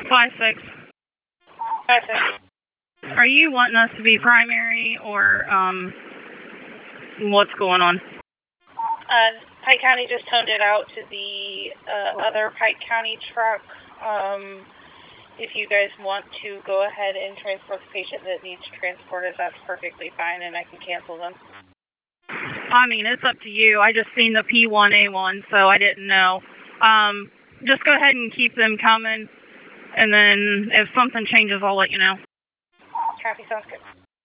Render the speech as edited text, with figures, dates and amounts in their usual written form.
5-6. 5-6. Are you wanting us to be primary, or, what's going on? Pike County just toned it out to the other Pike County truck. If you guys want to go ahead and transport the patient that needs transported, that's perfectly fine, and I can cancel them. I mean, it's up to you. I just seen the P1A1, so I didn't know. Just go ahead and keep them coming, and then if something changes, I'll let you know. Copy, sounds good.